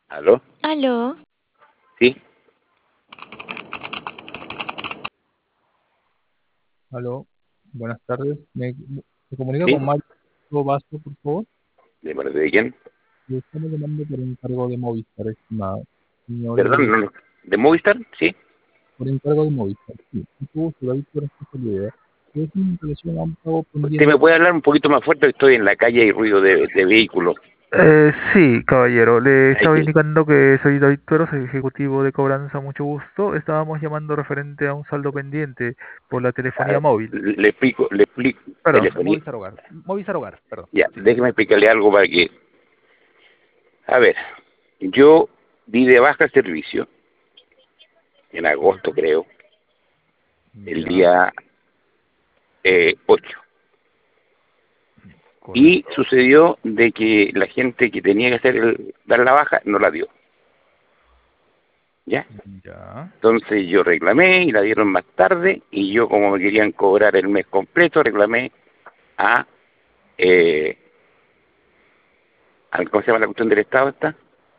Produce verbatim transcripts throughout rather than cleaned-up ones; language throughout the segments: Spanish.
¿Aló? Aló, ¿Sí? Aló, buenas tardes. ¿Me, me comunica ¿Sí? con Mario Vasco, por favor? ¿De parte de quién? Le estamos llamando por encargo de Movistar, estimado. Señor, Perdón, eh, no, no. ¿De Movistar? Sí. por encargo de Movistar. Sí, y tuvo su David por responsabilidad. Es en relación a un pago ¿Usted pendiente. me puede hablar un poquito más fuerte? Estoy en la calle y ruido de, de vehículos. Eh, sí, caballero, le Hay estaba que... indicando que soy David Tuero, soy ejecutivo de cobranza, mucho gusto. Estábamos llamando referente a un saldo pendiente por la telefonía a- móvil. le explico, le explico. Perdón, Telefonía. Movistar Hogar. Movistar Hogar, perdón. Ya, Sí. déjeme explicarle algo para que... A ver, yo di de baja el servicio en agosto, Correcto. creo, el Ya, día eh, ocho. Y correcto. sucedió de que la gente que tenía que hacer el, dar la baja no la dio. ¿Ya? Ya. Entonces yo reclamé y la dieron más tarde y yo como me querían cobrar el mes completo reclamé a, eh, al, ¿cómo se llama la cuestión del Estado esta?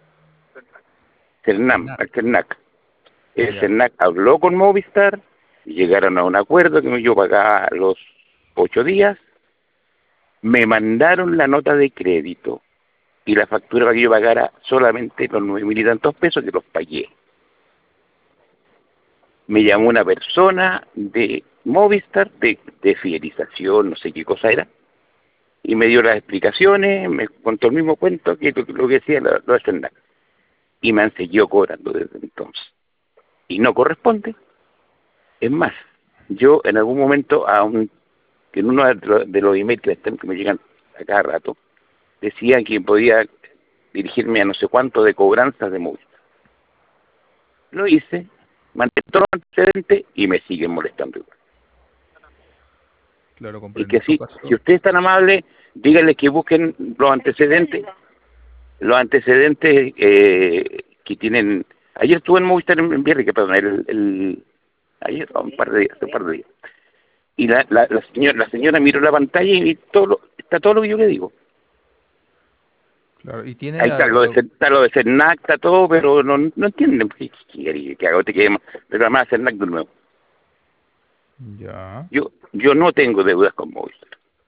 CERNAM, Cenar. al CERNAC. Ah, El ya. CERNAC habló con Movistar y llegaron a un acuerdo que yo pagaba los ocho días, me mandaron la nota de crédito y la factura para que yo pagara solamente los nueve mil y tantos pesos que los pagué. Me llamó una persona de Movistar, de, de fidelización, no sé qué cosa era, y me dio las explicaciones, me contó el mismo cuento que lo, lo que decía lo, lo de Sendac. Y me han seguido cobrando desde entonces. Y no corresponde. Es más, yo en algún momento, a un, en uno de los, de los emails que, están, que me llegan a cada rato, decía que podía dirigirme a no sé cuánto de cobranzas de móvil. Lo hice, mandé todo el antecedente y me siguen molestando igual. Claro, Y comprendo. que En todo sí, si caso, usted es tan amable, díganle que busquen los antecedentes los antecedentes eh, que tienen. Ayer estuve en Movistar en, en Viernes, que perdón, el, el, ayer, no, un par de días, un par de días. Y la, la, la, señora, la señora miró la pantalla y todo lo, está todo lo que yo le digo. claro, y tiene, Ahí está ah, lo de, ah, está lo de Cernac, está todo, pero no, no entienden. ¿Qué, qué quiere que haga? Te quede más, pero además Cernac de nuevo. ya, Yo, yo no tengo deudas con Movistar.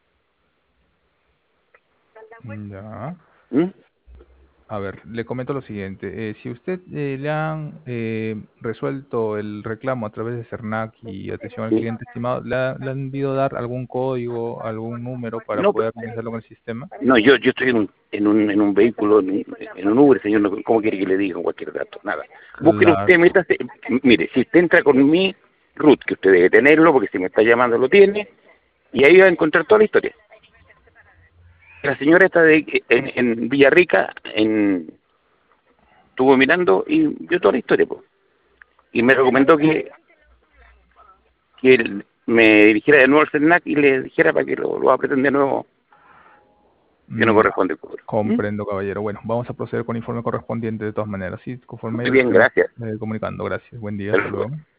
ya. ¿Mm? A ver, le comento lo siguiente. Eh, si usted eh, le han eh, resuelto el reclamo a través de Cernac y atención al Sí. cliente estimado, ¿le, ha- le han debido dar algún código, algún número para No, poder ingresarlo en el sistema? no, yo, yo estoy en un, en un, en un vehículo, en un, en un Uber, señor, no- ¿cómo quiere que le diga cualquier dato? Nada. Busquen Claro, usted, métase, mire, si usted entra con mi root, que usted debe tenerlo, porque si me está llamando lo tiene, y ahí va a encontrar toda la historia. La señora está de, en, en Villarrica, en, estuvo mirando y vio toda la historia, pues. Y me recomendó que, que él me dirigiera de nuevo al CERNAC y le dijera para que lo, lo apreten de nuevo, que no mm, ya, corresponde el cobro. ¿Mm? comprendo, caballero. Bueno, vamos a proceder con el informe correspondiente de todas maneras. Sí, conforme Muy ello bien, estaremos gracias. eh, comunicando. Gracias. Buen día, hasta Hasta luego. luego.